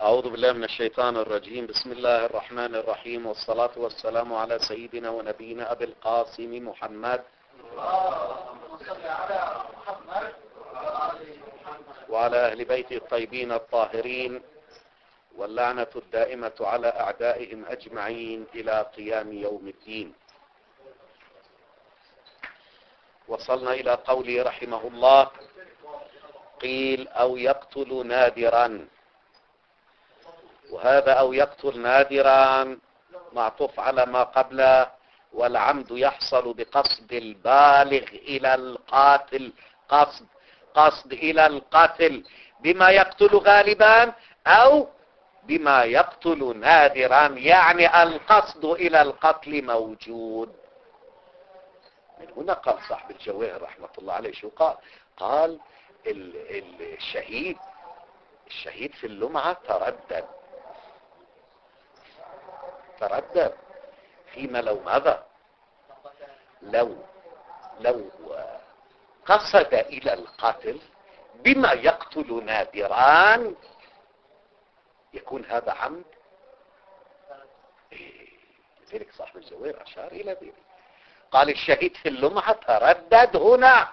أعوذ بالله من الشيطان الرجيم. بسم الله الرحمن الرحيم، والصلاة والسلام على سيدنا ونبينا أبي القاسم محمد وعلى أهل بيته الطيبين الطاهرين، واللعنة الدائمة على أعدائهم أجمعين إلى قيام يوم الدين. وصلنا إلى قوله رحمه الله: قيل أو يقتل نادرا. وهذا أو يقتل نادرا معطوف على ما قبله، والعمد يحصل بقصد البالغ إلى القاتل، قصد إلى القتل بما يقتل غالبا أو بما يقتل نادرا، يعني القصد إلى القتل موجود. من هنا قال صاحب الجواهر رحمة الله عليه شو قال؟ قال الشهيد في اللمعة تردد فيما لو ماذا؟ لو قصد إلى القتل بما يقتل نادران يكون هذا عمد. لذلك صاحب الجواهر أشار إلى ذلك، قال الشهيد في اللمعة تردد. هنا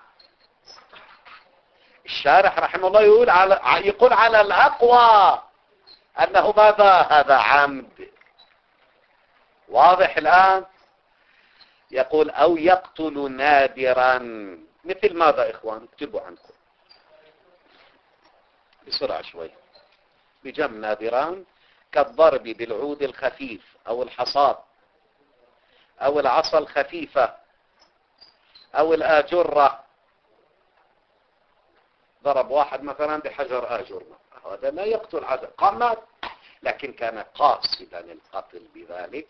الشارح رحمه الله يقول على الأقوى أنه ماذا؟ هذا عمد. واضح الآن؟ يقول أو يقتل نادرا، مثل ماذا إخوان؟ اكتبوا عنكم بسرعة شوي. بجمع نادران كالضرب بالعود الخفيف أو الحصاد أو العصا الخفيفة أو الآجرة. ضرب واحد مثلا بحجر آجر، هذا لا يقتل عدد قامت، لكن كان قاصدا القتل بذلك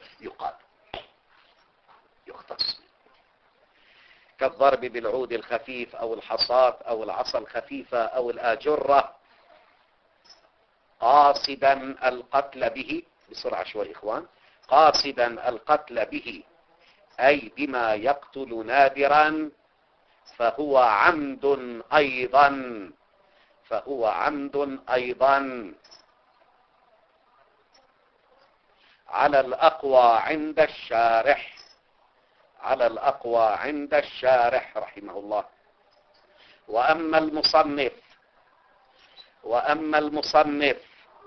يختص. كالضرب بالعود الخفيف أو الحصاد أو العصا الخفيفة أو الآجرة قاصدا القتل به. بسرعة شوي إخوان. قاصدا القتل به أي بما يقتل نادرا فهو عمد أيضا على الأقوى عند الشارح رحمه الله. وأما المصنف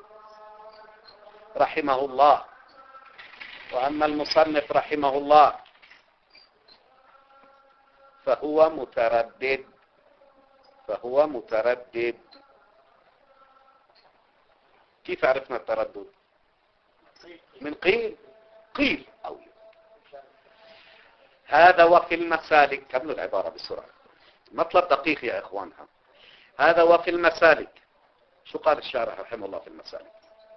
رحمه الله فهو متردد. كيف عرفنا التردد؟ من قيل أو هذا. وفي المسالك، كملوا العبارة بسرعة، مطلب دقيق يا إخوانها. هذا وفي المسالك. شو قال الشارح رحمه الله في المسالك؟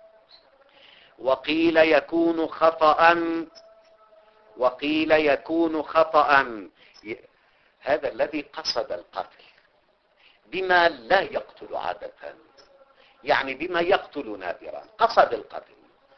وقيل يكون خطأ هذا الذي قصد القتل بما لا يقتل عادة، يعني بما يقتل نادرا، قصد القتل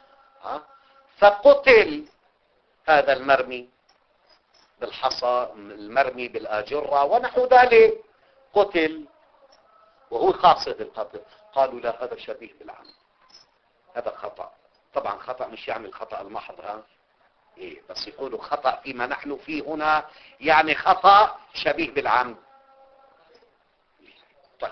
فقتل هذا المرمي بالحصى، المرمي بالآجرة ونحو ذلك، قتل وهو قاصد القتل. قالوا لا، هذا شبيه بالعمد، هذا خطأ. طبعا خطأ مش يعني الخطأ المحض، بس يقولوا خطأ فيما نحن فيه هنا، يعني خطأ شبيه بالعمد. طيب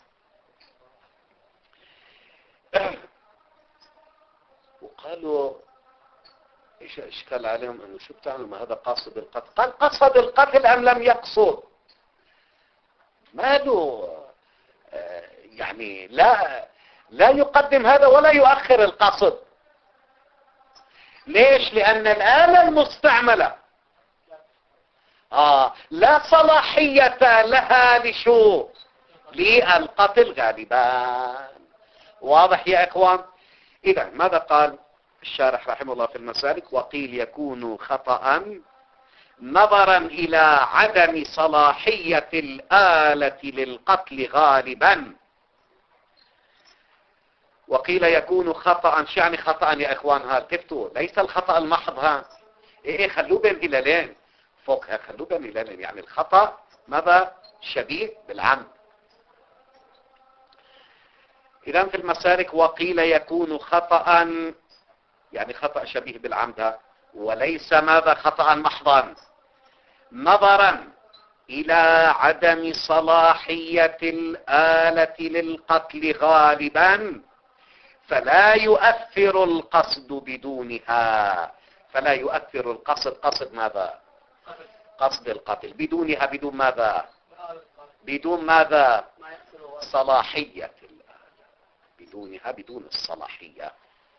وقالوا ايش اشكال عليهم؟ انه شو بتعملوا؟ ما هذا قاصد القتل. قال قصد القتل ام لم يقصد؟ ماله يعني لا يقدم هذا ولا يؤخر القصد. ليش؟ لان الآلة المستعملة لا صلاحية لها لشو؟ للقتل غالبا. واضح يا اخوان؟ اذا ماذا قال الشارح رحمه الله في المسالك؟ وقيل يكون خطأ نظرا إلى عدم صلاحية الآلة للقتل غالبا. وقيل يكون خطأ. شو يعني خطأ يا إخوان؟ التفتوا، ليس الخطأ المحض. خلوه بين هلالين فوقها، خلوه بين هلالين، يعني الخطأ ماذا؟ شبيه بالعمد. إذا في المسالك وقيل يكون خطأ، يعني خطأ شبيه بالعمد، وليس ماذا خطأ محضا، نظرا إلى عدم صلاحية الآلة للقتل غالبا، فلا يؤثر القصد بدونها. فلا يؤثر القصد، قصد ماذا؟ قصد القتل بدونها. بدون ماذا؟ بدون ماذا؟ صلاحية الآلة. بدونها، بدون الصلاحية.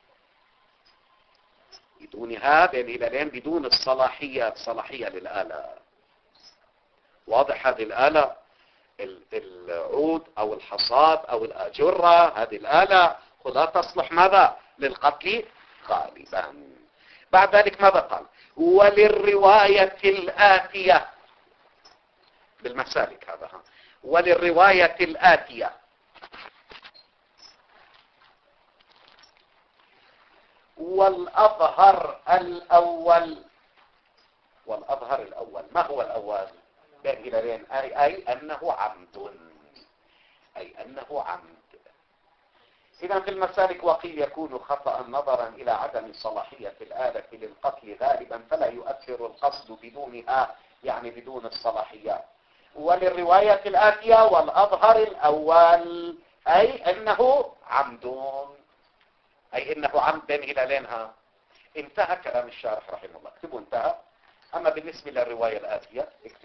بدونها بين هلالين، بدون الصلاحية، صلاحية للآلة. واضح؟ هذه الآلة العود أو الحصاد أو الأجرة، هذه الآلة لا تصلح ماذا؟ للقتل غالبا. بعد ذلك ماذا قال؟ وللرواية الآتية بالمسالك هذا، وللرواية الآتية والأظهر الأول. والأظهر الأول، ما هو الأول؟ بين هلالين، أي أنه عمد، أي أنه عمد. إذا في المسالك وقيل يكون خطأ نظرا إلى عدم صلاحية الآلة للقتل غالبا، فلا يؤثر القصد بدونها، يعني بدون الصلاحية. وللرواية الآتية والأظهر الأول، أي أنه عمد، أي أنه عمد بين هلالينها. انتهى كلام الشارح رحمه الله، اكتبوا انتهى. أما بالنسبة للرواية الآتية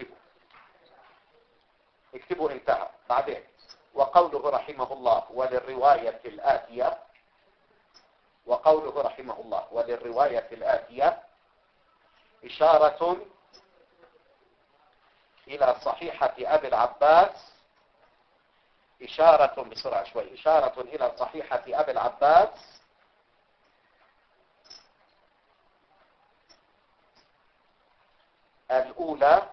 اكتبوا انتهى. بعدين وقوله رحمه الله وللرواية الآتية، وقوله رحمه الله وللرواية الآتية إشارة إلى صحيحة أبي العباس، إشارة بسرعة شوي، إشارة إلى صحيحة أبي العباس الأولى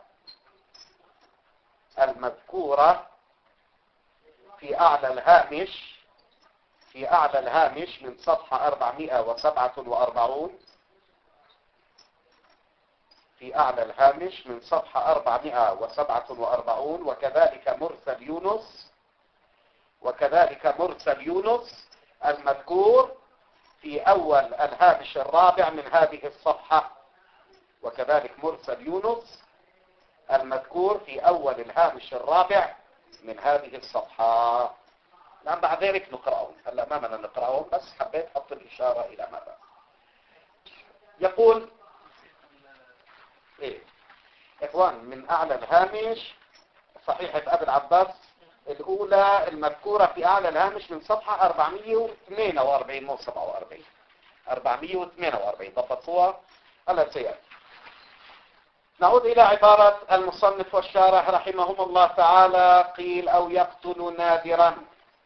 المذكورة في أعلى الهامش، في أعلى الهامش من صفحة 447، في أعلى الهامش من صفحة 447. وكذلك مرسل يونس، وكذلك مرسل يونس المذكور في أول الهامش الرابع من هذه الصفحة، وكذلك مرسل يونس المذكور في أول الهامش الرابع من هذه الصفحة. الآن بعد ذلك نقرأهم، هلا ما بدنا نقرأهم، بس حبيت أحط الإشارة إلى ماذا يقول. إيه إخوان، من أعلى الهامش صحيحة أبي العباس الأولى المذكورة في أعلى الهامش من صفحة 442 مو 47، 442 ضبطوها. هلا سيأتي. نعود إلى عبارة المصنف والشارح رحمهم الله تعالى. قيل أو يقتل نادرا.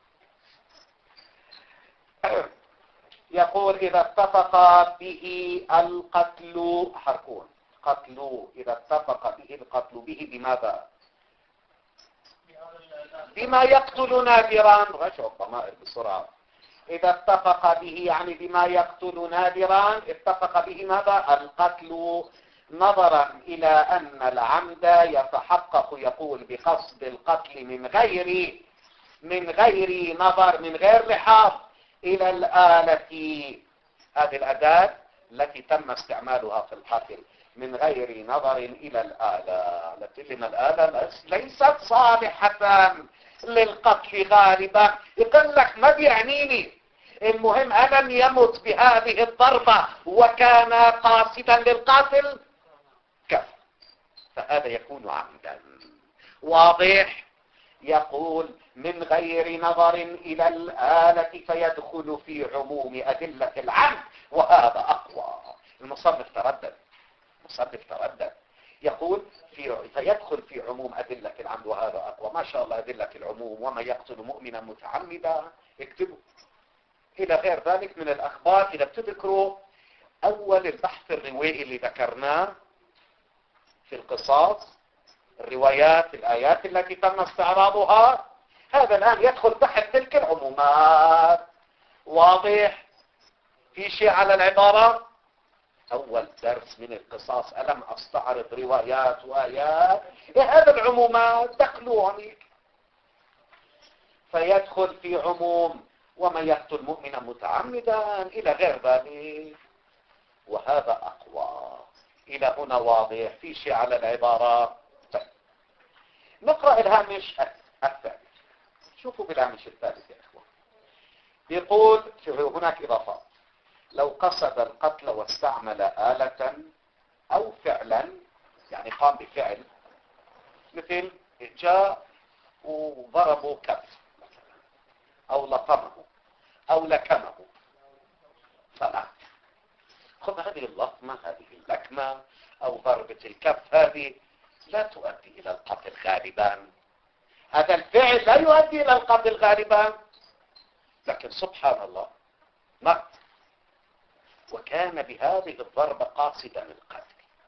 يقول إذا اتفق به القتل، حركون قتل، إذا اتفق به القتل به بماذا؟ بما يقتل نادرا. رجعوا الضمائر بسرعة. إذا اتفق به يعني بما يقتل نادرا، اتفق به ماذا؟ القتل، نظرا إلى أن العمد يتحقق، يقول بقصد القتل من غير نظر، من غير لحاظ إلى الآلة، هذه الأداة التي تم استعمالها في القتل، من غير نظر إلى الآلة. لما الآلة ليست صالحة للقتل غالبا. يقول لك ما بيعنيني، المهم ألم يمت بهذه الضربة وكان قاصدا للقاتل كفر، فهذا يكون عمدا. واضح؟ يقول من غير نظر إلى الآلة فيدخل في عموم أدلة العمد، وهذا أقوى. المصنف تردد، يقول فيدخل في عموم أدلة العمد وهذا أقوى. ما شاء الله أدلة العموم، وما يقتل مؤمنا متعمدا، اكتبوا إلى غير ذلك من الأخبار. إذا بتذكروا أول البحث الروائي اللي ذكرناه في القصاص، الروايات، الآيات التي تم استعراضها، هذا الآن يدخل تحت تلك العمومات. واضح؟ في شيء على العبارة؟ أول درس من القصاص ألم أستعرض روايات وآيات؟ هذا العمومات دخلوا عليك، فيدخل في عموم ومن يقتل مؤمنا متعمدا إلى غير ذلك. وهذا أقوى. إلى هنا واضح؟ في شيء على العبارة؟ طيب. نقرأ الهامش الثالث. شوفوا بالهامش الثالث يا إخوان. يقول هناك إضافات. لو قصد القتل واستعمل آلة أو فعلا، يعني قام بفعل، مثل جاء وضربوا كف مثلا، أو لطمه أو لكمه فمات. خذ هذه اللطمة، هذه اللكمة أو ضربة الكف، هذه لا تؤدي إلى القتل غالبا. هذا الفعل لا يؤدي إلى القتل غالبا، لكن سبحان الله مات، وكان بهذه الضربة قاصدا القتل.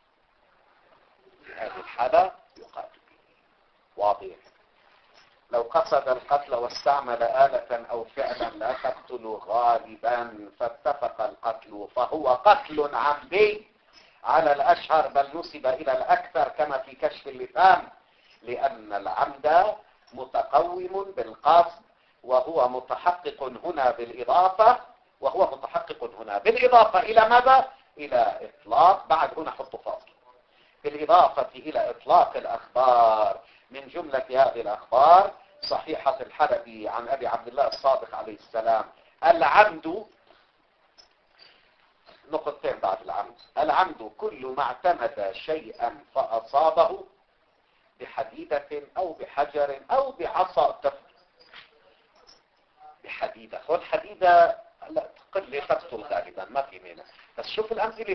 في هذه الحالة يقاتل به. واضح؟ لو قصد القتل واستعمل آلة أو فعلا لا تقتل غالبا فاتفق القتل، فهو قتل عمدي على الأشهر، بل نسب إلى الأكثر كما في كشف اللثام، لأن العمد متقوم بالقصد، وهو متحقق هنا بالإضافة إلى ماذا؟ إلى إطلاق، بعد هنا حط فاصل، بالإضافة إلى إطلاق الأخبار. من جملة هذه الأخبار صحيحة الحلبي عن أبي عبد الله الصادق عليه السلام: العمد، نقطتين بعد العمد كل ما اعتمد شيئا فأصابه بحديدة أو بحجر أو بعصا. بحديدة، والحديدة لا تقل تقتل غالبا، ما في مانع. بس شوف الأمثلة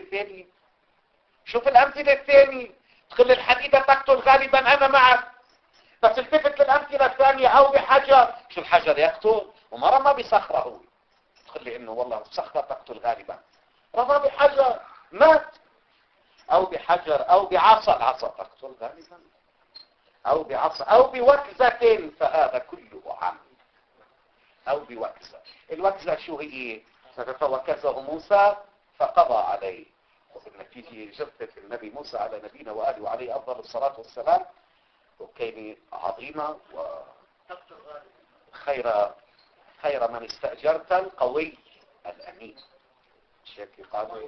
الثانية، تقل الحديدة تقتل غالبا، أنا معك. بس التفت للأمثلة الثانية: أو بحجر. شو الحجر يقتل؟ ومرة ما بصخرة، هو تقول لي إنه والله الصخرة تقتل غالبا، رمى بحجر مات. أو بحجر أو بعصا، العصا تقتل غالبا، أو بعصا أو بوكزة، فهذا كله عام. أو بوكزة. الوكزة شو هي؟ فوكزه موسى فقضى عليه. والنتيجة جثة النبي موسى على نبينا وآله وعليه أفضل الصلاة والسلام، وكيني عظيمة، خير من استأجرت القوي الأمين. شيء قالوا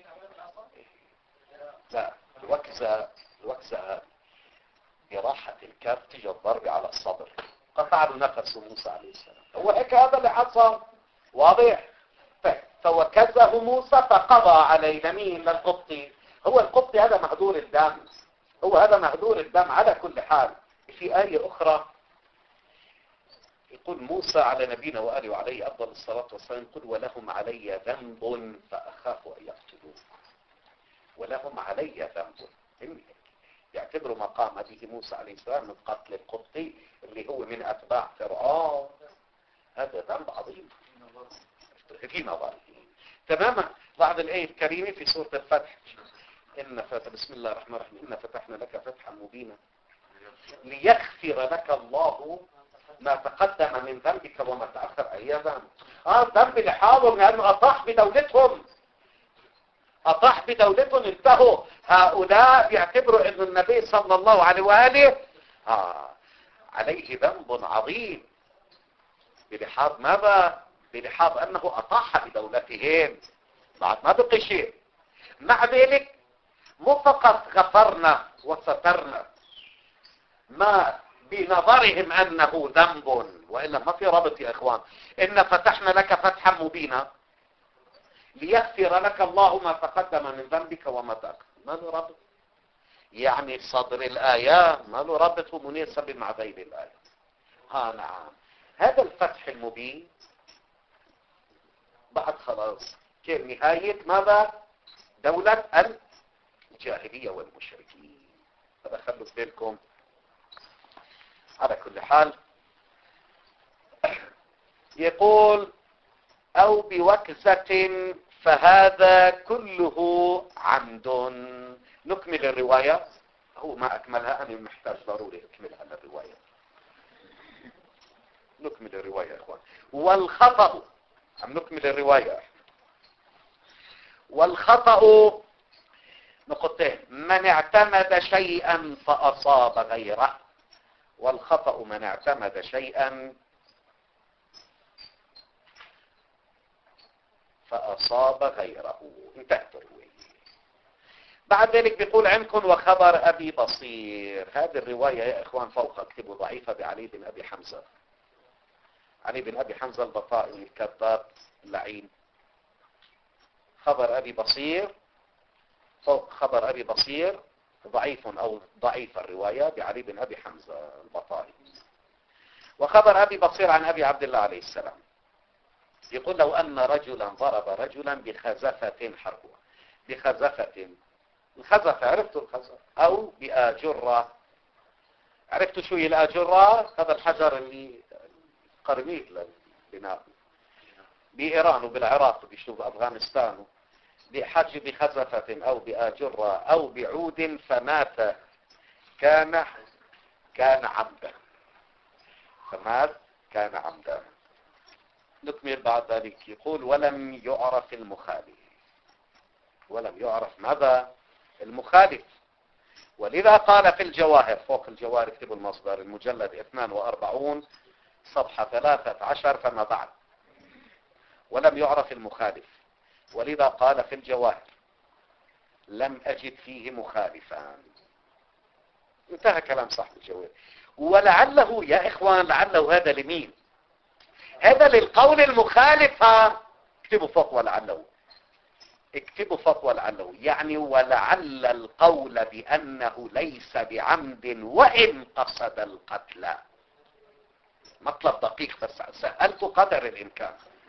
لا، الوكزة براحة الكاف تجي الضرب على الصدر، قطع له نفسه موسى عليه السلام. هو هيك هذا اللي حصل. واضح؟ فوكزه موسى فقضى عليه. لمين؟ للقبطي. هو القبطي هذا مهدور الدم، على كل حال. في آية أخرى يقول موسى على نبينا وآله وعليه أفضل الصلاة والسلام: قل ولهم علي ذنب فأخاف أن يقتلون. ولهم علي ذنب، يعتبروا مقام به موسى عليه السلام من قتل القبطي اللي هو من أتباع فرعون. هذا ذنب عظيم في نظري تماما. بعد الآية الكريمة في سورة الفتح: بسم الله الرحمن الرحيم: إن فتحنا لك فتحا مبينا ليغفر لك الله ما تقدم من ذنبك وما تأخر. أي ذنب؟ الذنب اللي حاضر لأنه أطاح بدولتهم، انتهوا. هؤلاء بيعتبروا أن النبي صلى الله عليه وآله عليه ذنب عظيم بلحاظ ماذا؟ بلحاظ أنه أطاح بدولتهم، بعد ما بقي شيء. مع ذلك مو فقط غفرنا وسترنا، ما بنظرهم أنه ذنب، وإلا ما في ربط يا إخوان. إن فتحنا لك فتحا مبينا ليغفر لك الله ما تقدم من ذنبك وما تأخر. ما له ربط، يعني صدر الآية ما له ربط ومناسب مع ذيل الآية. نعم، هذا الفتح المبين بعد خلاص كان نهاية ماذا؟ دولة الجاهلية والمشركين. هذا خلوا في بالكم. على كل حال يقول: أو بوكزة، فهذا كله عمد. نكمل الرواية. هو ما أكملها، أنا محتاج ضروري أكملها للرواية. نكمل الرواية يا إخوان. والخطأ، نكمل الرواية. والخطأ نقطتين: من اعتمد شيئا فأصاب غيره. والخطأ من اعتمد شيئا فأصاب غيره. انتهت الرواية. بعد ذلك بيقول عندكم وخبر أبي بصير. هذه الرواية يا إخوان فوق اكتبوا ضعيفة بعلي بن أبي حمزة. علي بن أبي حمزة البطائي الكذاب اللعين. خبر أبي بصير فوق خبر أبي بصير ضعيف أو ضعيف الرواية بعلي بن أبي حمزة البطائي. وخبر أبي بصير عن أبي عبد الله عليه السلام يقول لو أن رجلا ضرب رجلا بخزفة حربوة. بخزفة، الخزفة عرفتوا الخزفة، أو بآجرة. عرفتوا شو هي الآجرة؟ هذا الحجر اللي قرميد للبناء بإيران وبالعراق وبشوف أفغانستان. بحج بخزفة أو بآجرة أو بعود فمات كان عمدا. فمات كان عمدا. نكمل بعد ذلك. يقول ولم يعرف المخالف. ولم يعرف ماذا؟ المخالف. ولذا قال في الجواهر فوق الجواهر اكتبوا المصدر المجلد 42 صفحة 13 فما بعد. ولم يعرف المخالف. ولذا قال في الجواهر لم أجد فيه مخالفا. انتهى كلام صاحب الجواهر. ولعله يا إخوان لعله هذا لمين؟ هذا للقول المخالف. اكتبوا فوق ولعله. اكتبوا فوق ولعله يعني ولعل القول بأنه ليس بعمد وإن قصد القتل. مطلب دقيق بس سألت قدر الإمكان.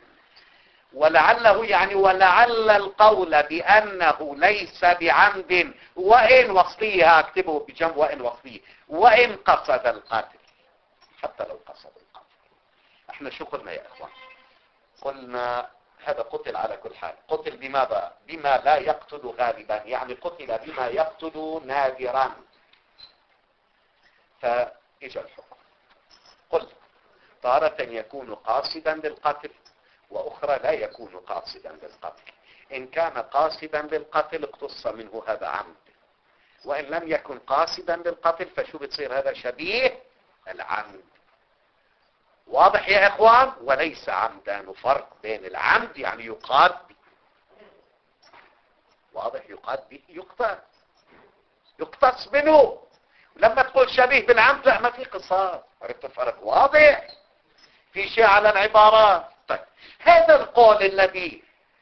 ولعله يعني ولعل القول بأنه ليس بعمد وإن وصليها. اكتبوا بجنب وإن وصليه وإن قصد القتل. حتى لو قصد القتل. احنا شو قلنا يا اخوان؟ قلنا هذا قتل على كل حال. قتل بماذا؟ بما لا يقتل غالبا، يعني قتل بما يقتل نادرا. فإجا الحكم. قلت تارة يكون قاصدا للقتل وأخرى لا يكون قاصدا للقتل. إن كان قاصدا للقتل اقتص منه هذا عمد، وإن لم يكن قاصدا للقتل فشو بتصير؟ هذا شبيه العمد. واضح يا إخوان؟ وليس عمدان. فرق بين العمد يعني يقاد به. واضح؟ يقاد به يقتص منه. لما تقول شبيه بالعمد لا ما في قصاص. عرفت الفرق؟ واضح؟ في شيء على العبارات. طيب هذا القول الذي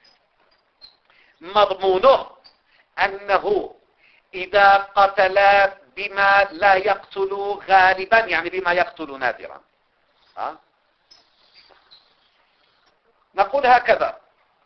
مضمونه أنه إذا قتل بما لا يقتل غالبا يعني بما يقتل نادرا، نقول هكذا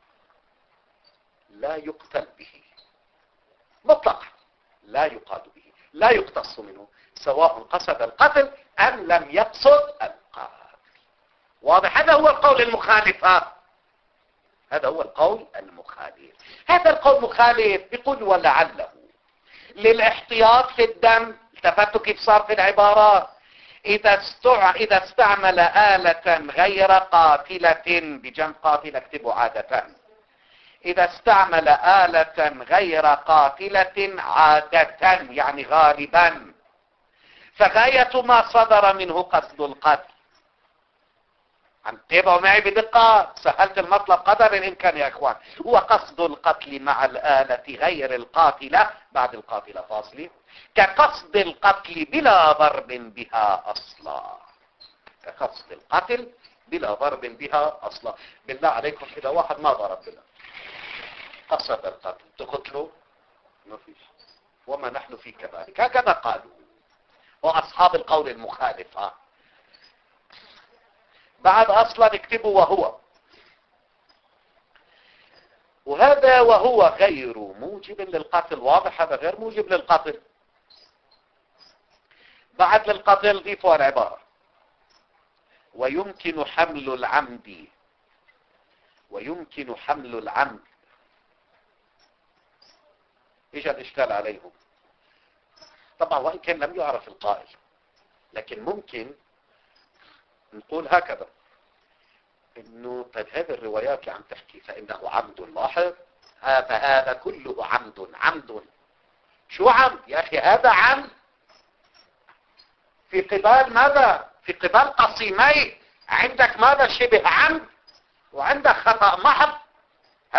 لا يقتل به مطلقا. لا يقاد به، لا يقتص منه سواء قصد القتل أم لم يقصد القتل. واضح؟ هذا هو القول المخالف. هذا هو القول المخالف. هذا القول مخالف. بيقول ولعله للاحتياط في الدم. التفتوا كيف صار في العبارات؟ إذا استعمل آلة غير قاتلة بجنب قاتلة اكتبوا عادة. إذا استعمل آلة غير قاتلة عادة يعني غالبا فغاية ما صدر منه قصد القتل. انتبهوا معي بدقة. سهلت المطلب قدر الإمكان يا إخوان. هو قصد القتل مع الآلة غير القاتلة بعد القاتلة فاصلة كقصد القتل بلا ضرب بها أصلا. كقصد القتل بلا ضرب بها أصلا. بالله عليكم إذا واحد ما ضرب بنا قصد القتل تقتلوا؟ ما فيش. وما نحن في كذلك. هكذا قالوا وأصحاب القول المخالف. بعد أصلا اكتبوا وهو. وهذا وهو غير موجب للقتل. واضح؟ هذا غير موجب للقتل. بعد للقتل ضيفوا العبارة ويمكن حمل العمد. ويمكن حمل العمد. اجى الاشكال عليهم. طبعا وإن كان لم يعرف القائل لكن ممكن نقول هكذا انه طيب هذه الروايات اللي عم تحكي فانه عمد. لاحظ هذا كله عمد. شو عمد يا اخي؟ هذا عمد في قبال ماذا؟ في قبال قصيمين. عندك ماذا؟ شبه عمد وعندك خطأ محض.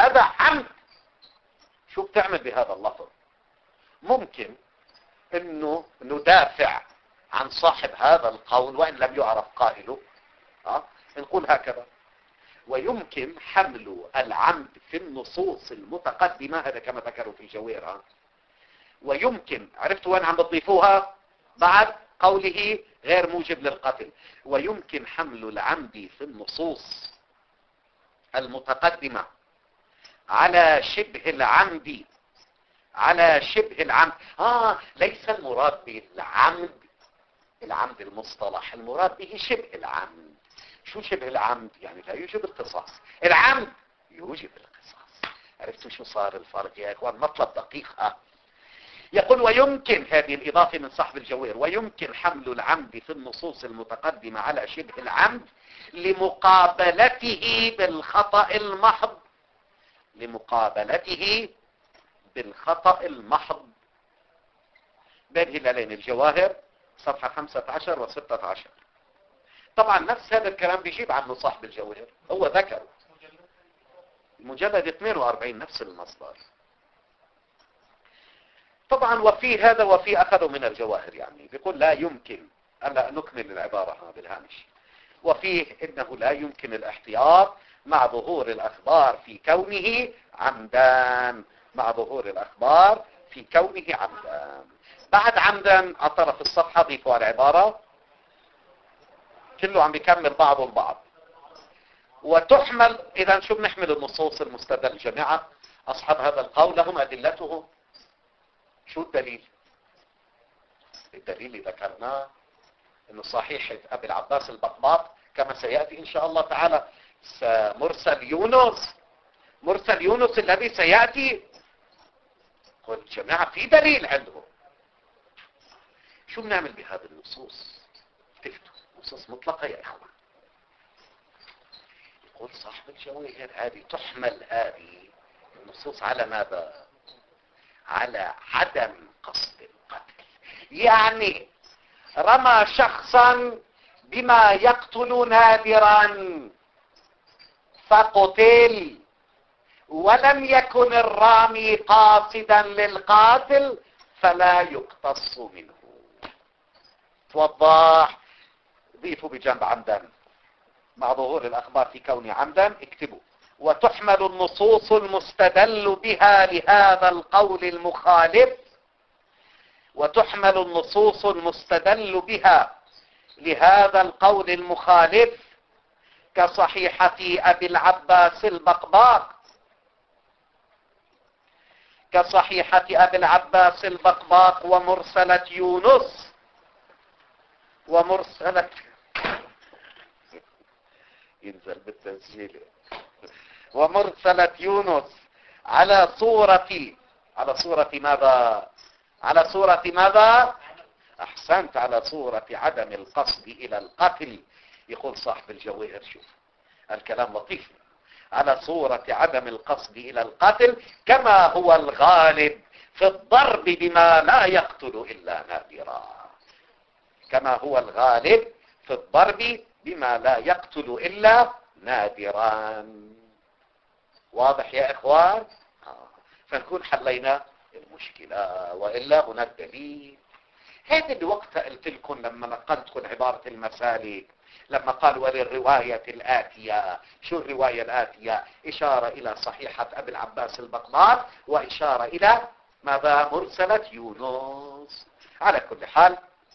تعمل بهذا اللفظ؟ ممكن انه ندافع عن صاحب هذا القول وان لم يعرف قائله. نقول هكذا: ويمكن حمل العمد في النصوص المتقدمة، هذا كما ذكروا في الجويرة. ويمكن، عرفت وين عم بتضيفوها بعد قوله غير موجب للقتل؟ ويمكن حمل العمد في النصوص المتقدمة على شبه العمد، على شبه العمد. ليس المراد بالعمد العمد المصطلح، المراد به شبه العمد. شو شبه العمد؟ يعني لا يوجب القصاص، العمد يوجب القصاص. عرفتوا شو صار الفرق يا اخوان؟ مطلب دقيق. يقول: ويمكن، هذه الإضافة من صاحب الجوير، ويمكن حمل العمد في النصوص المتقدمة على شبه العمد لمقابلته بالخطأ المحض، لمقابلته بالخطأ المحض. بين هلالين الجواهر صفحة 15 و16. طبعا نفس هذا الكلام بيجيب عنه صاحب الجوهر، هو ذكر المجلد 42 نفس المصدر. طبعا وفي هذا وفي أخذوا من الجواهر، يعني بيقول لا يمكن، ألا نكمل العبارة بالهامش. وفيه إنه لا يمكن الاحتياط مع ظهور الأخبار في كونه عمدان، مع ظهور الأخبار في كونه عمدان. بعد عمدان على طرف الصفحة ضيفوا العبارة، كله عم بيكمل بعضه البعض. وتحمل، إذا شو بنحمل النصوص المستدل جماعة؟ أصحاب هذا القول لهم أدلتهم. شو الدليل؟ الدليل اللي ذكرناه انه صحيح ابي العباس البقباط كما سيأتي ان شاء الله تعالى. مرسل يونس الذي سيأتي، قل جماعة في دليل عندهم. شو بنعمل بهذه النصوص؟ تفتوا نصوص مطلقة يا اخوان. يقول صاحب الجواهر هذه تحمل، هذه النصوص على ماذا؟ على عدم قصد القتل. يعني رمى شخصا بما يقتل نادرا فقتل، ولم يكن الرامي قاصدا للقاتل فلا يقتص منه. توضح. ضيفوا بجنب عمدا مع ظهور الأخبار في كون عمدا، اكتبوا: وتحمل النصوص المستدل بها لهذا القول المخالف، وتحمل النصوص المستدل بها لهذا القول المخالف كصحيحة أبي العباس البقباق، كصحيحة أبي العباس البقباق ومرسلة يونس، ينزل بالتسجيل، ومرسلة يونس على صورة ماذا؟ على صورة ماذا؟ أحسنت، على صورة عدم القصد إلى القتل. يقول صاحب الجواهر، شوف الكلام لطيف، على صورة عدم القصد إلى القتل كما هو الغالب في الضرب بما لا يقتل إلا نادرا، كما هو الغالب في الضرب بما لا يقتل إلا نادرا. واضح يا إخوان؟ فنكون حلينا المشكلة، وإلا هناك دليل. هذا الوقت قلت لكم لما نقلتكم عبارة المسالك، لما قال وللرواية الآتية. شو الرواية الآتية؟ إشارة إلى صحيحة أبي العباس البقباق، وإشارة إلى ماذا؟ مرسلة يونس. على كل حال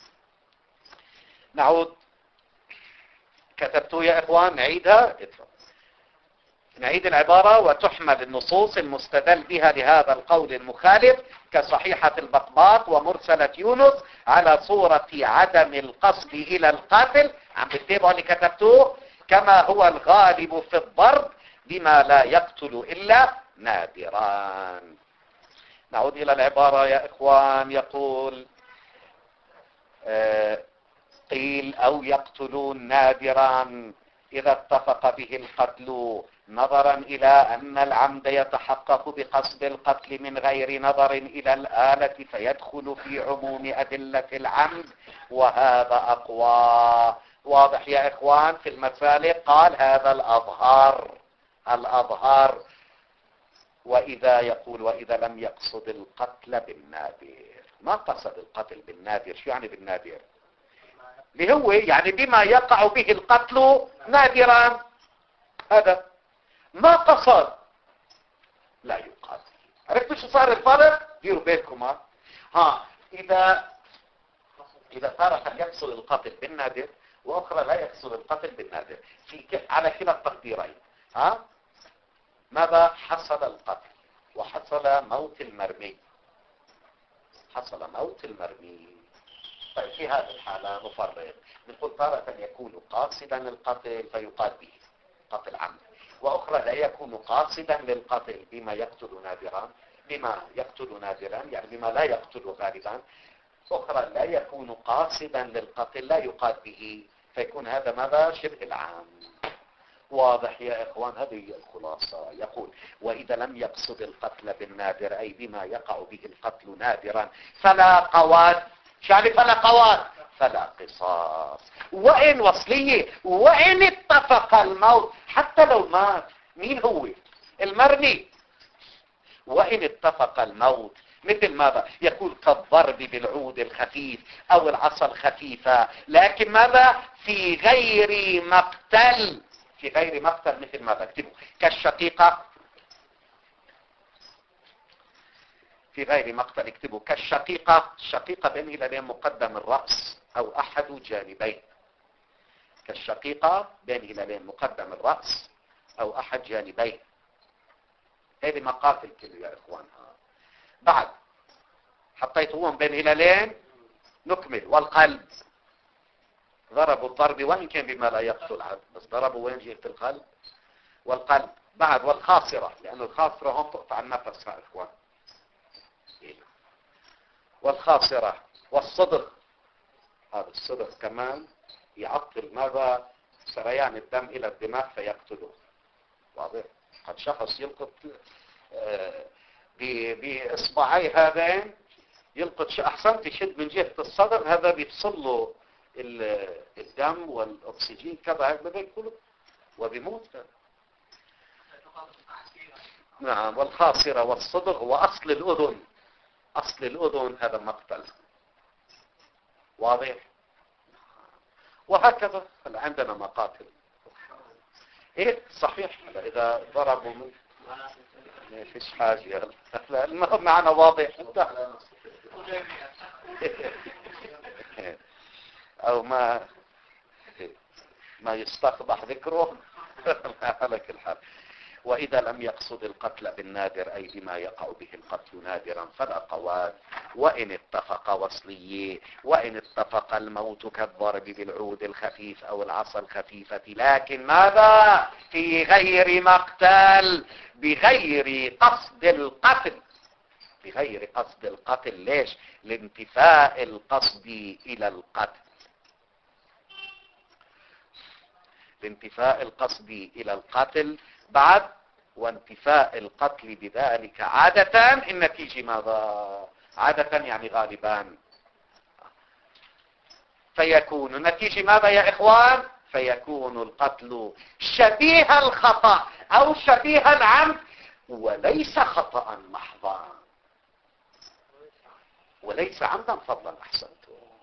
نعود. كتبتوا يا إخوان؟ نعيدها. نعيد العبارة: وتحمل النصوص المستدل بها لهذا القول المخالف كصحيحة البقباق ومرسلة يونس على صورة عدم القصد إلى القاتل. عم بتتابعوا اللي كتبتوه؟ كما هو الغالب في الضرب بما لا يقتل إلا نادرا. نعود إلى العبارة يا إخوان. يقول قيل أو يقتلون نادرا إذا اتفق به القتل، نظرا إلى أن العمد يتحقق بقصد القتل من غير نظر إلى الآلة فيدخل في عموم أدلة العمد، وهذا أقوى. واضح يا إخوان؟ في المسالك قال هذا الأظهر. وإذا يقول وإذا لم يقصد القتل بالنادر. ما قصد القتل بالنادر. شو يعني بالنادر؟ اللي هو يعني بما يقع به القتل نادرا. هذا ما قصد لا يقاتل. عرفتوا شو صار الفرق؟ ديروا بالكم. إذا تارة يقصد القتل بالنادر وأخرى لا يقصد القتل بالنادر على كلا التقديرين. ماذا حصل القتل وحصل موت المرمي. حصل موت المرمي. طيب في هذه الحالة نفرق. نقول تارة يكون قاصدا للقتل فيقال به قتل عمد، وأخرى لا يكون قاصدا للقتل بما يقتل نادرا يعني بما لا يقتل غالبا. أخرى لا يكون قاصدا للقتل لا يقال به، فيكون هذا ماذا؟ شبه العام. واضح يا إخوان؟ هذه الخلاصة. يقول وإذا لم يقصد القتل بالنادر أي بما يقع به القتل نادرا فلا قواد. يعني فلا قواد فلا قصاص. وإن وصلية وإن اتفق الموت حتى لو مات. مين هو؟ المرمي. وإن اتفق الموت مثل ماذا؟ يقول كالضرب بالعود الخفيف أو العصا الخفيفة، لكن ماذا؟ في غير مقتل. في غير مقتل مثل ماذا؟ اكتبوا كالشقيقة. في غير مقتل اكتبوا كالشقيقة. الشقيقة بين هلالين مقدم الرأس أو أحد جانبين. كالشقيقة بين هلالين مقدم الرأس أو أحد جانبين. هذه مقاتل كله يا إخوان. بعد حطيتهم بين هلالين نكمل. والقلب ضربوا الضرب وإن كان بما لا يقتل عد، بس ضربوا وين جهة القلب. والقلب بعد. والخاصرة لأن الخاصرة هم تقطع النفس يا إخوان. والخاصرة والصدغ. هذا الصدغ كمان يعطل ماذا؟ سريان الدم إلى الدماغ فيقتله. واضح؟ قد شخص يلقط بإصبعي هذين يلقط أحسنت يشد من جهة الصدر، هذا بيفصل له الدم والأكسجين كذا هذا يقوله وبيموت. نعم. والخاصرة والصدغ وأصل الأذن. أصل الأذن هذا مقتل. واضح؟ وهكذا عندنا مقاتل. ايه صحيح. إذا ضربوا من ما فيش حاجة. المهم معنا واضح. أو ما يستقبح ذكره. على كل حال. وإذا لم يقصد القتل بالنادر أي بما يقع به القتل نادرا فلا قواد. وإن اتفق وصليه وإن اتفق الموت كالضرب بالعود الخفيف أو العصا الخفيفة، لكن ماذا؟ في غير مقتل بغير قصد القتل. بغير قصد القتل. ليش؟ لانتفاء القصد إلى القتل. لانتفاء القصد إلى القتل. بعد وانتفاء القتل بذلك عادة النتيجة ماذا؟ عادة يعني غالبا. فيكون النتيجة ماذا يا إخوان؟ فيكون القتل شبيه الخطأ أو شبيه العمد وليس خطأ محضا وليس عمدا فضلا. أحسنتم.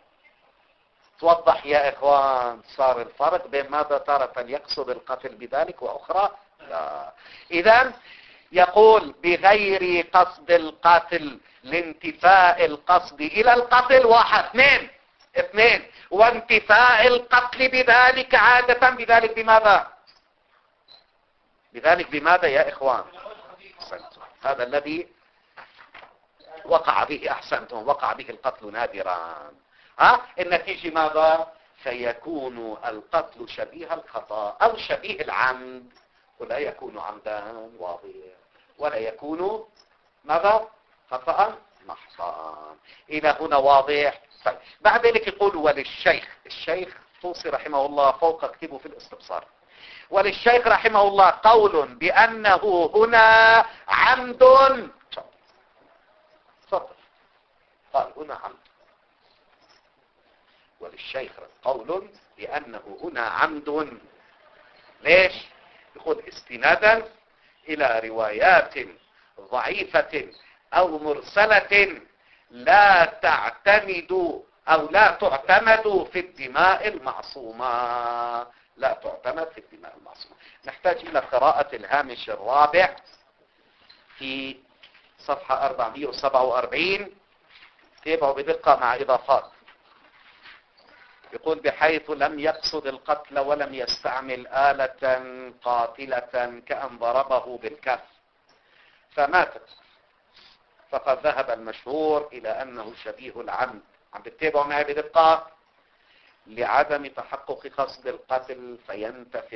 توضح يا إخوان؟ صار الفرق بين ماذا تارة يقصد القتل بذلك وأخرى لا. إذن يقول بغير قصد القتل لانتفاء القصد إلى القتل. واحد. اثنين. وانتفاء القتل بذلك عادة. بذلك بماذا؟ بذلك بماذا يا إخوان؟ أحسنتم. هذا الذي وقع به. أحسنتم. وقع به القتل نادرا. النتيجة ماذا؟ فيكون القتل شبيه الخطأ أو شبيه العمد ولا يكون عمدا. واضح. ولا يكون ماذا؟ خطأ محضا. إلى هنا واضح. طيب. بعد ذلك يقول وللشيخ. الشيخ طوسي رحمه الله فوق اكتبه في الاستبصار. وللشيخ رحمه الله قول بأنه هنا عمد. تفضل. قال هنا عمد. وللشيخ قول بأنه هنا عمد. ليش؟ يقول استنادا إلى روايات ضعيفة أو مرسلة لا تعتمد أو لا تعتمد في الدماء المعصومة. لا تعتمد في الدماء المعصومة. نحتاج إلى قراءة الهامش الرابع في صفحة 447. تابعوا بدقة مع إضافات. يقول بحيث لم يقصد القتل ولم يستعمل آلة قاتلة كأن ضربه بالكف فماتت، فقد ذهب المشهور إلى أنه شبيه العمد. عم بتتابعوا معي بدقة؟ لعدم تحقق قصد القتل فينتفي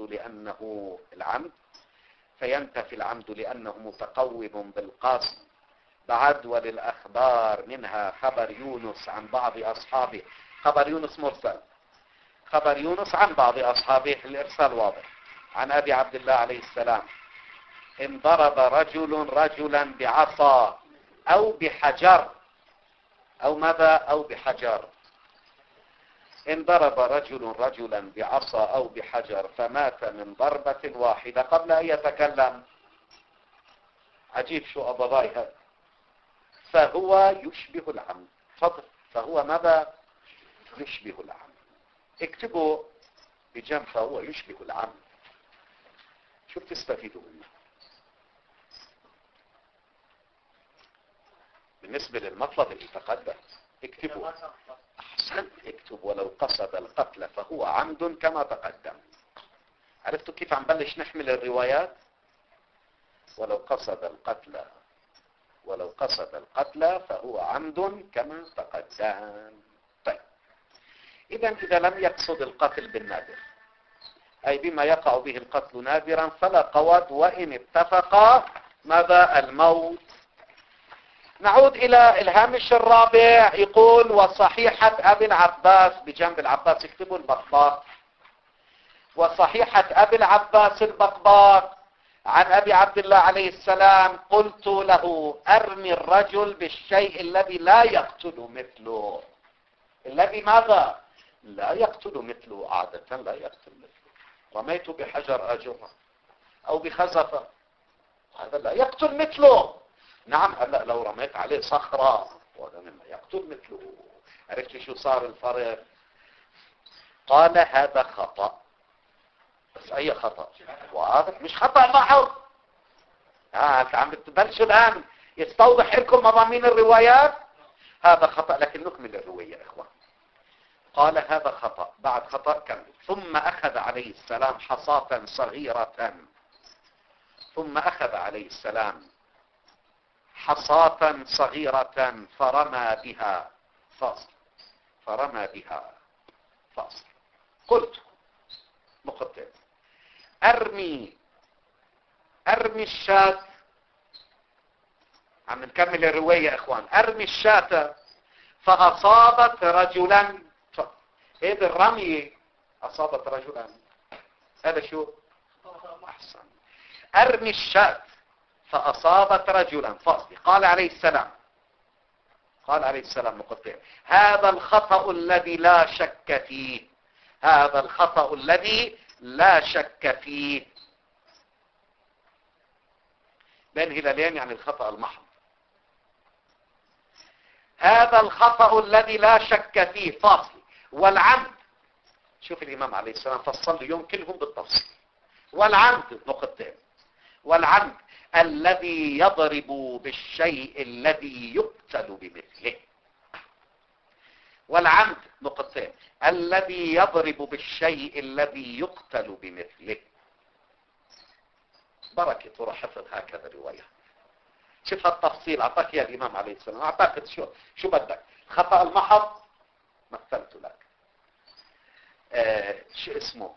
العمد لأنه متقوم بالقصد بعد. وللأخبار منها خبر يونس عن بعض أصحابه. خبر يونس مرسل. خبر يونس عن بعض أصحابه الإرسال واضح. عن أبي عبد الله عليه السلام إن ضرب رجل رجلا بعصا أو بحجر أو ماذا أو بحجر. إن ضرب رجل رجلا بعصا أو بحجر فمات من ضربة واحدة قبل أن يتكلم. عجيب شو أبضاي هذا. فهو يشبه العمد. فضل. فهو ماذا يشبه العمد. اكتبوا بجنب فهو يشبه العمد. شو بتستفيدوا منه؟ بالنسبة للمطلب اللي تقدم اكتبوا. احسن. اكتب ولو قصد القتل فهو عمد كما تقدم. عرفتوا كيف عم بلش نحمل الروايات؟ ولو قصد القتل فهو عمد كما تقدم. طيب إذا لم يقصد القتل بالنادر أي بما يقع به القتل نادرا فلا قود وإن اتفق ماذا الموت. نعود إلى الهامش الرابع. يقول وصحيحة أبي العباس بجنب العباس اكتبوا البقباق. وصحيحة أبي العباس البقباق عن أبي عبد الله عليه السلام قلت له أرمي الرجل بالشيء الذي لا يقتل مثله. الذي ماذا لا يقتل مثله. عادة لا يقتل مثله. رميت بحجر أجره أو بخزفة هذا لا يقتل مثله. نعم هلا لو رميت عليه صخرة وهذا مما يقتل مثله. عرفت شو صار الفرق؟ قال هذا خطأ. بس أي خطأ؟ واضح مش خطأ محض. عم بتبلشوا الآن يستوضح لكم مضامين الروايات. هذا خطأ. لكن نكمل الرواية يا إخوان. قال هذا خطأ. بعد خطأ كمل. ثم أخذ عليه السلام حصاة صغيرة. ثم أخذ عليه السلام حصاة صغيرة فرمى بها فاصل. قلت مقدم أرمي الشاة. عم نكمل الرواية يا إخوان. أرمي الشاة فأصابت رجلا. هذه الرمية أصابت رجلا. هذا شو أحسن. أرمي الشاة فأصابت رجلا فاصل. قال عليه السلام مقدم هذا الخطأ الذي لا شك فيه. بين هلالين يعني الخطأ المحض. هذا الخطأ الذي لا شك فيه فاصل. والعمد. شوف الإمام عليه السلام فصل اليوم كلهم بالتفصيل. والعمد مقدم. والعمد الذي يضرب بالشيء الذي يقتل بمثله. والعمد نقطتين. الذي يضرب بالشيء الذي يقتل بمثله. بركة وحفظ هكذا الرواية. شوف التفصيل اعطاك يا الامام عليه السلام. اعطاك شو بدك. خطأ المحض مثلت لك. شو اسمه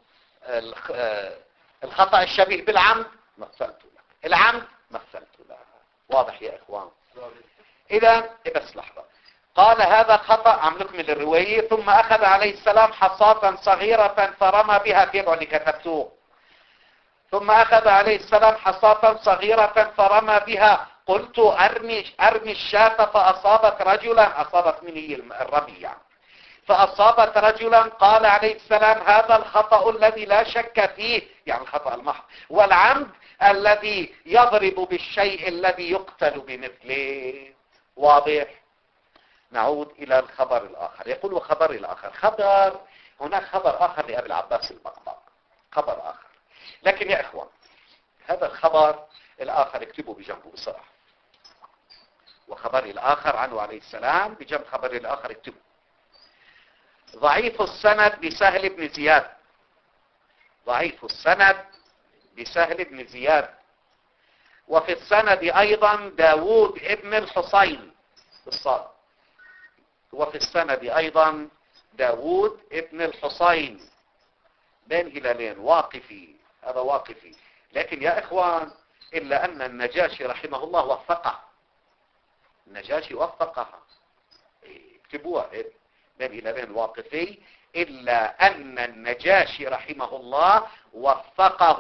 الخطأ الشبيه بالعمد مثلت لك. العمد مثلت لك. واضح يا اخوان. اذا بس لحظة. قال هذا خطأ. عم نكمل الرواية. ثم اخذ عليه السلام حصاة صغيرة فرمى بها. تبعوا اللي كتبتوه. ثم اخذ عليه السلام حصاة صغيرة فرمى بها. قلت ارمي الشاة فاصابت رجلا. اصابت من هي الرمي يعني. فاصابت رجلا. قال عليه السلام هذا الخطأ الذي لا شك فيه يعني الخطأ المحض. والعمد الذي يضرب بالشيء الذي يقتل بمثله. واضح؟ نعود إلى الخبر الآخر. يقول وخبر الآخر، خبر هناك خبر آخر لأبي العباس البقباق، خبر آخر. لكن يا إخوان هذا الخبر الآخر اكتبوا بجنبه بسرعة. وخبر الآخر عنه عليه السلام بجنب خبر الآخر اكتبوا. ضعيف السند بسهل بن زياد، ضعيف السند بسهل بن زياد. وفي السند أيضا داود ابن الحصين بالصاد. وفي السند أيضا داود ابن الحصين بين هلالين واقفي، هذا واقفي. لكن يا إخوان إلا أن النجاشي رحمه الله وفقه، النجاشي وفقها، اكتبوها بين هلالين واقفي، إلا أن النجاشي رحمه الله وفقه.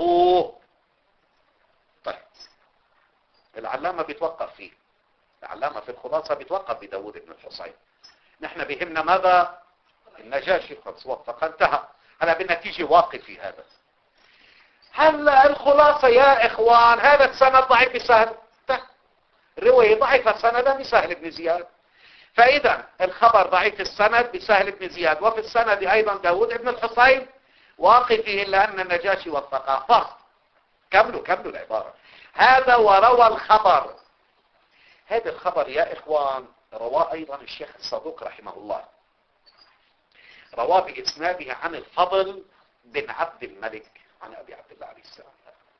طيب العلامة بيتوقف فيه، العلامة في الخلاصة بيتوقف بداود بن الحصين. نحن بهمنا ماذا؟ النجاشي قد وفق، انتهى. هلا بالنتيجة واقفي هذا. هلا الخلاصة يا إخوان هذا السند ضعيف بسهل، رواية ضعيفة سندا بسهل بن زياد. فإذا الخبر ضعيف السند بسهل بن زياد، وفي السند أيضا داود بن الحصين واقفي، إلا أن النجاشي وفقه. فصل. كملوا العبارة. هذا وروى الخبر، هذا الخبر يا إخوان رواه أيضا الشيخ الصدوق رحمه الله، رواه بإسناده عن الفضل بن عبد الملك عن أبي عبد الله عليه السلام.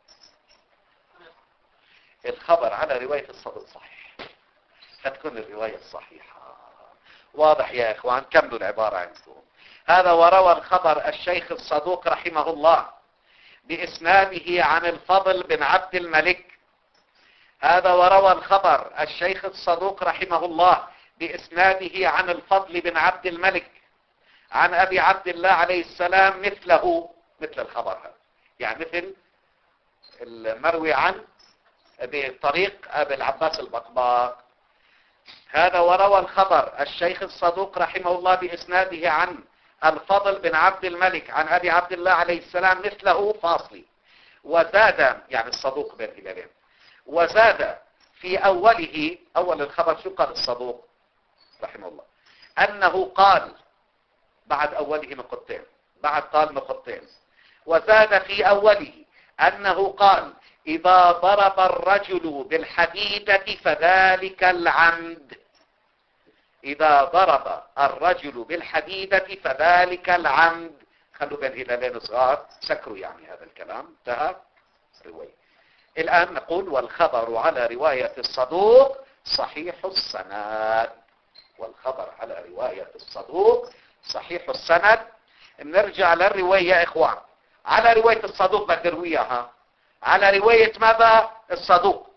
الخبر على رواية الصدوق صحيح، فتكون الرواية الصحيحة. واضح يا إخوان؟ كملوا العبارة عندكم. هذا وروى الخبر الشيخ الصدوق رحمه الله بإسناده عن الفضل بن عبد الملك. هذا وروى الخبر الشيخ الصدوق رحمه الله بإسناده عن الفضل بن عبد الملك عن أبي عبد الله عليه السلام مثله، مثل الخبر هذا، يعني مثل المروي عن بطريق أبي العباس البقباق. هذا وروى الخبر الشيخ الصدوق رحمه الله بإسناده عن الفضل بن عبد الملك عن أبي عبد الله عليه السلام مثله فاصلي. وزاد، يعني الصدوق بين هلالين، وزاد في أوله، أول الخبر شو قال الصدوق رحمه الله؟ أنه قال، بعد أوله نقطتين، بعد قال نقطتين. وزاد في أوله أنه قال إذا ضرب الرجل بالحديدة فذلك العمد، إذا ضرب الرجل بالحديدة فذلك العمد. خلوا بين هلالين صغار سكروا يعني هذا الكلام، انتهى رواية. الآن نقول والخبر على رواية الصدوق صحيح السند، والخبر على رواية الصدوق صحيح السند. نرجع للرواية يا إخوان، على رواية الصدوق بدي رويها، على رواية ماذا؟ الصدوق.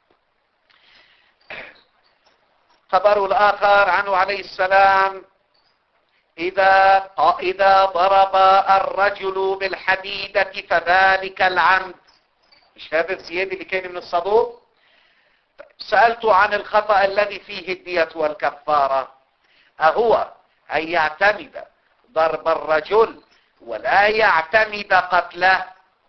خبر الآخر عنه عليه السلام إذا ضرب الرجل بالحديدة فذلك العمد. مش هذا الزيادة اللي كان من الصدوق؟ سألت عن الخطأ الذي فيه الدية والكفارة، أهو أن يعتمد ضرب الرجل ولا يعتمد قتله؟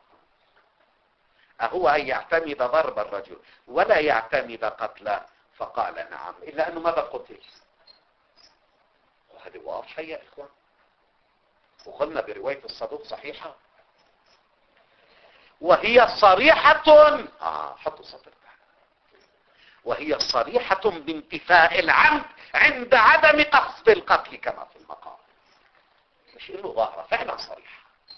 أهو أن يعتمد ضرب الرجل ولا يعتمد قتله؟ فقال نعم، إلا أنه ماذا قتل؟ وهذه واضحة يا إخوان، وقلنا برواية الصدوق صحيحة، وهي صريحة، حطوا سطر، وهي صريحة بانتفاء العمد عند عدم قصد القتل كما في المقام. مش إنه ظاهرة، فعلا صريحة،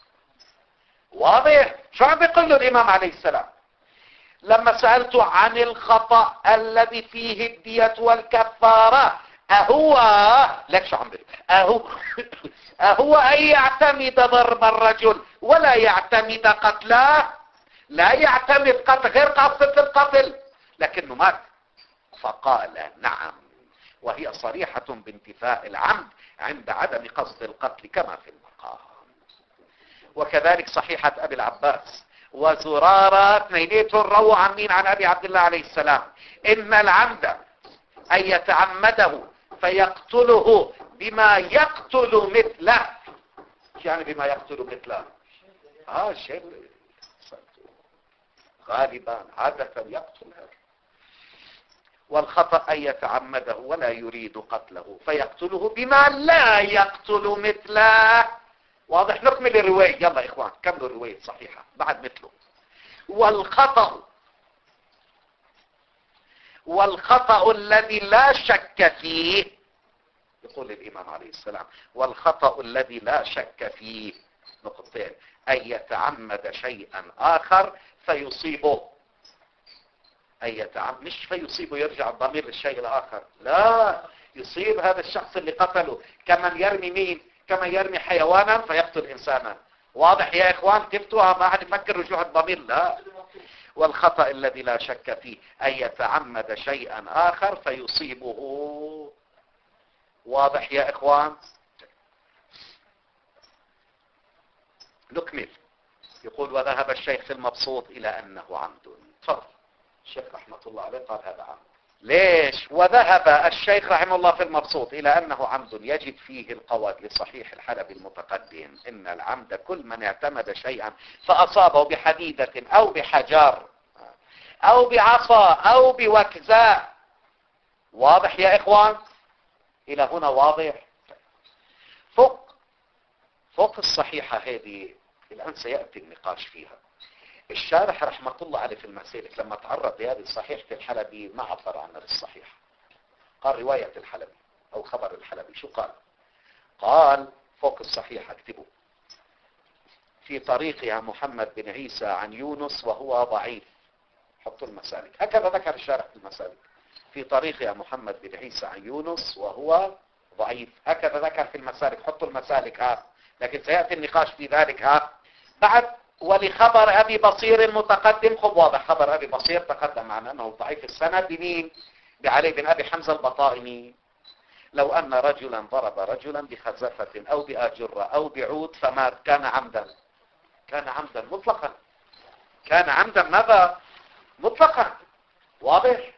واضح. شو عم بيقول له الإمام عليه السلام لما سألته عن الخطأ الذي فيه الدية والكفارة؟ أهو لك شو عم بيقول؟ أهو أن يعتمد ضرب الرجل ولا يعتمد قتله؟ لا يعتمد قتل غير قصد القتل، لكنه مات. فقال نعم، وهي صريحة بانتفاء العمد عند عدم قصد القتل كما في المقام. وكذلك صحيحة أبي العباس وزرارة اثنينيتهم رووا عن مين؟ عن أبي عبد الله عليه السلام إن العمد أن يتعمده فيقتله بما يقتل مثله. يعني بما يقتل مثله شيء غالبا عادة يقتل هذا. والخطأ أن يتعمده ولا يريد قتله فيقتله بما لا يقتل مثله. واضح؟ نكمل الرواية. يلا إخوان كملوا الرواية صحيحة بعد مثله. والخطأ الذي لا شك فيه، يقول الإمام عليه السلام، والخطأ الذي لا شك فيه نقطتين: أن يتعمد شيئا آخر فيصيبه. مش فيصيبه يرجع الضمير للشيء الآخر، لا، يصيب هذا الشخص اللي قتله. كمن يرمي مين؟ كمن يرمي حيوانا فيقتل إنسانا. واضح يا إخوان؟ تفتوها ما حد يفكر رجوع الضمير، لا. والخطأ الذي لا شك فيه أن يتعمد شيئا آخر فيصيبه. واضح يا إخوان؟ نكمل. يقول: وذهب الشيخ في المبسوط إلى أنه عمد. تفضل. الشيخ رحمة الله عليه قال هذا عمد. ليش؟ وذهب الشيخ رحمه الله في المبسوط إلى أنه عمد يجد فيه القواعد لصحيح الحلبي المتقدم: إن العمد كل من اعتمد شيئا فأصابه بحديدة أو بحجر أو بعصا أو بوكزاء. واضح يا إخوان؟ إلى هنا واضح؟ فوق الصحيحة هذه الآن سيأتي النقاش فيها. الشارح رحمة الله عليه في المسالك لما تعرض لهذه صحيحة الحلبي ما عبر عنها بالصحيح، قال رواية الحلبي أو خبر الحلبي. شو قال؟ قال فوق الصحيحة، اكتبوا: في طريقها محمد بن عيسى عن يونس وهو ضعيف. حطوا المسالك، هكذا ذكر الشارح في المسالك: في طريقها محمد بن عيسى عن يونس وهو ضعيف. هكذا ذكر في المسالك. حطوا المسالك لكن سيأتي النقاش في ذلك بعد. ولخبر أبي بصير المتقدم، خب واضح خبر أبي بصير تقدم معنا أنه ضعيف السند. بمين؟ بعلي بن أبي حمزة البطائني: لو أن رجلا ضرب رجلا بخزفة أو بآجرة أو بعود فما كان عمدا. كان عمدا مطلقا. كان عمدا ماذا؟ مطلقا. واضح؟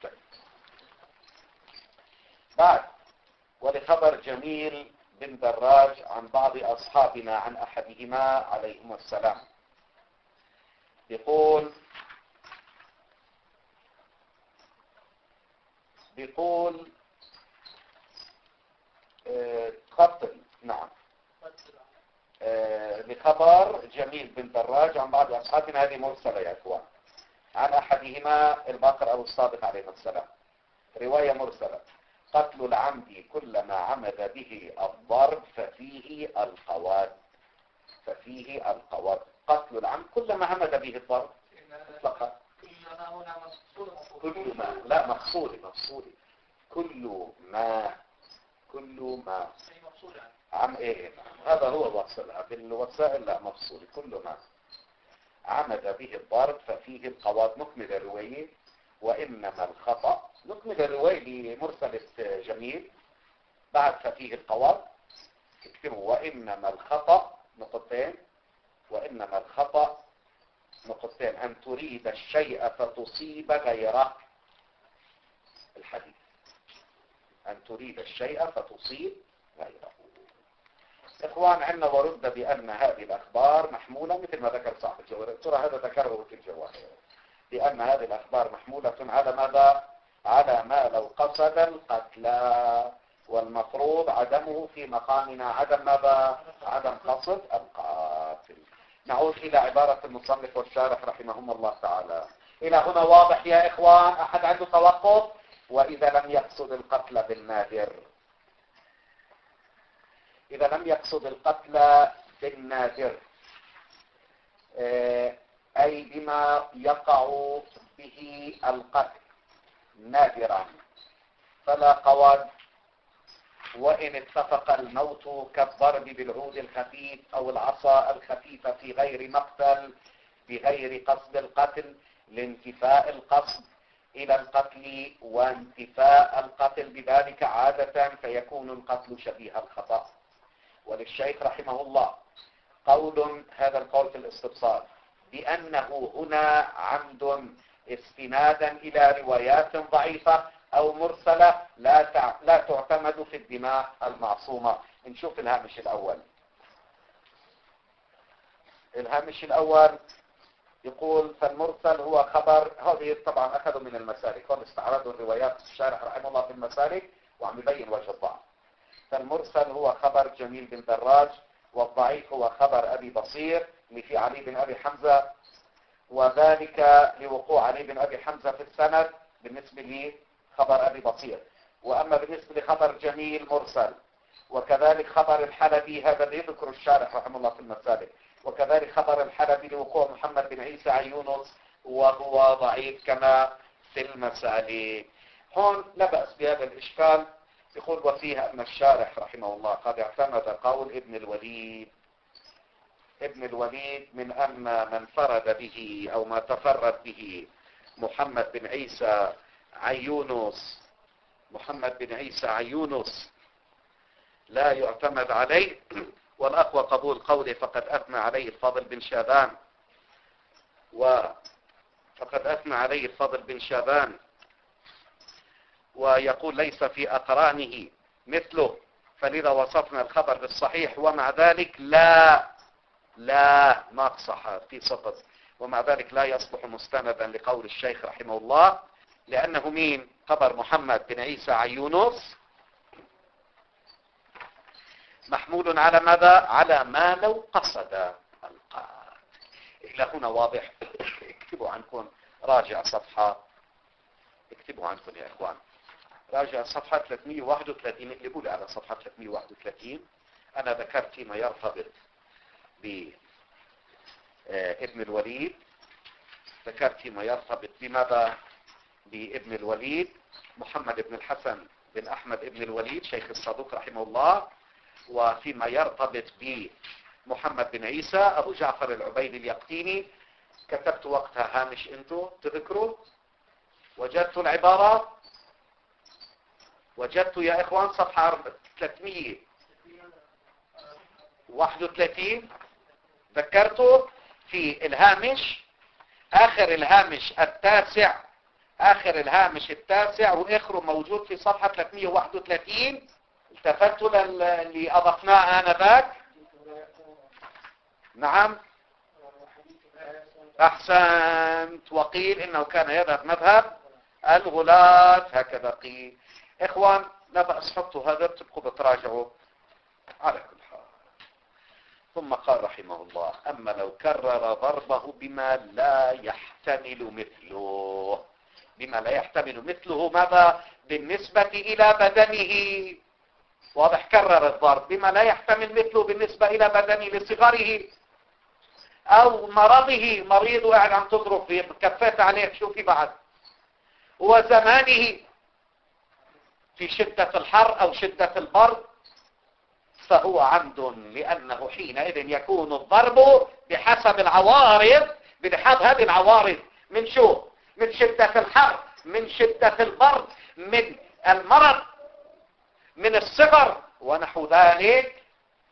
بعد: ولخبر جميل بن دراج عن بعض أصحابنا عن أحدهما عليهما السلام، بيقول قتل. نعم. بخبر جميل بن دراج عن بعض أصحابنا، هذه مرسلة يا أخوان، عن أحدهما الباقر أو الصادق عليه السلام، رواية مرسلة: قتل العمد كلما عمد به الضرب ففيه القواد. ففيه القواد. قتل العمد كلما عمد به الضرب مطلقا. كل ما، لا، مفصولي كل ما عم ايه، هذا هو وصلها بالوسائل، لا مفصولي كل ما عمد به الضرب ففيه القواد. نكمل الرواية: وإنما الخطأ. نكمل الرواية لمرسلة جميل بعد ففيه القواد. اكتبوا: وإنما الخطأ نقطتين. وإنما الخطأ نقطتين: أن تريد الشيء فتصيب غيره. الحديث: أن تريد الشيء فتصيب غيره. إخوان، عندنا ورد بأن هذه الأخبار محمولة مثل ما ذكر صاحب الجواهر. ترى هذا ذكره في الجواهر، بأن هذه الأخبار محمولة على ماذا؟ على ما لو قصد القتل، والمفروض عدمه في مقامنا عدم ماذا؟ عدم قصد القاتل. نعود إلى عبارة المصنف والشارح رحمهم الله تعالى. إلى هنا واضح يا إخوان؟ أحد عنده توقف؟ وإذا لم يقصد القتل بالنادر، إذا لم يقصد القتل بالنادر أي بما يقع به القتل نادرا فلا قواد. وإن اتفق الموت كالضرب بالعود الخفيف أو العصا الخفيفة في غير مقتل بغير قصد القتل لانتفاء القصد إلى القتل وانتفاء القتل بذلك عادة، فيكون القتل شبيه الخطأ. وللشيخ رحمه الله قول، هذا القول في الاستبصار، بأنه هنا عمد استنادا إلى روايات ضعيفة أو مرسلة لا تعتمد في الدماء المعصومة. نشوف الهامش الأول. الهامش الأول يقول فالمرسل هو خبر، هذه طبعا أخذوا من المسالك، هم استعرضوا الروايات الشارح رحمه الله في المسالك وعم يبين وجه الضعف. فالمرسل هو خبر جميل بن دراج، والضعيف هو خبر أبي بصير اللي في علي بن أبي حمزة، وذلك لوقوع علي بن أبي حمزة في السند بالنسبة لي خبر أبي بصير. وأما بالنسبة لخبر جميل مرسل، وكذلك خبر الحلبي هذا اللي يذكر الشارح رحمه الله في المسالك، وكذلك خبر الحلبي لوقوع محمد بن عيسى عن يونس وهو ضعيف كما في المسالك. هون لا بأس بهذا الإشكال. يقول وفيها أن الشارح رحمه الله قد اعتمد قول ابن الوليد من أن من فرد به أو ما تفرد به محمد بن عيسى عن يونس لا يعتمد عليه، والأقوى قبول قوله فقد أثنى عليه الفضل بن شابان ويقول ليس في أقرانه مثله، فلذا وصفنا الخبر بالصحيح، ومع ذلك لا ناقصة في سقط، ومع ذلك لا يصلح مستندا لقول الشيخ رحمه الله، لأنه مين؟ خبر محمد بن عيسى عن يونس محمول على ماذا؟ على ما لو قصد القارئ. إلى هنا واضح. اكتبوا عنكم راجع صفحة، اكتبوا عنكم يا إخوان، راجع صفحة 331، اقلبوا لي على صفحة 331. أنا ذكرت فيما يرتبط بابن الوليد، ذكرت فيما يرتبط بماذا؟ بابن الوليد محمد بن الحسن بن أحمد ابن الوليد شيخ الصدوق رحمه الله، وفيما يرتبط بمحمد بن عيسى أبو جعفر العبيدي اليقطيني. كتبت وقتها هامش، انتو تذكروا؟ وجدتوا العبارة؟ وجدتوا يا إخوان صفحة 331؟ ذكرتوا في الهامش، آخر الهامش التاسع وآخره موجود في صفحة 331. التفتوا اللي أضفناه آنذاك؟ نعم أحسنت. وقيل إنه كان يذهب مذهب الغلاة، هكذا قيل. إخوان لا بأس، حطوا هذا تبقوا بتراجعوا على كل حال. ثم قال رحمه الله أما لو كرر ضربه بما لا يحتمل مثله ماذا؟ بالنسبة إلى بدنه. واضح، كرر الضرب بما لا يحتمل مثله بالنسبة إلى بدنه لصغره أو مرضه، مريض وقاعد عم تضرب فيه، كفيت عليه شو في بعد، وزمانه في شدة الحر أو شدة البرد، فهو عمد، لأنه حينئذ يكون الضرب بحسب العوارض، بحسب هذه العوارض من شو؟ من شدة الحر، من شدة البرد، من المرض، من الصغر ونحو ذلك،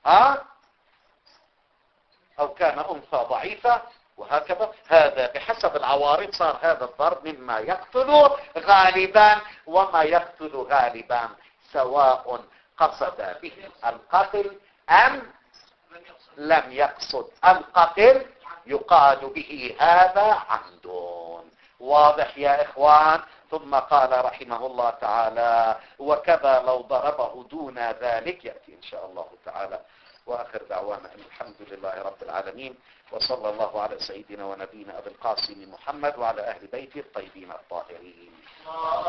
أو كان أنثى ضعيفة وهكذا. هذا بحسب العوارض صار هذا الضرب مما يقتل غالبا، وما يقتل غالبا سواء قصد به القتل أم لم يقصد القتل، يقال به هذا عمد. واضح يا إخوان؟ ثم قال رحمه الله تعالى وكذا لو ضربه دون ذلك، يأتي إن شاء الله تعالى. وآخر دعوانا الحمد لله رب العالمين، وصلى الله على سيدنا ونبينا أبي القاسم محمد وعلى أهل بيته الطيبين الطاهرين.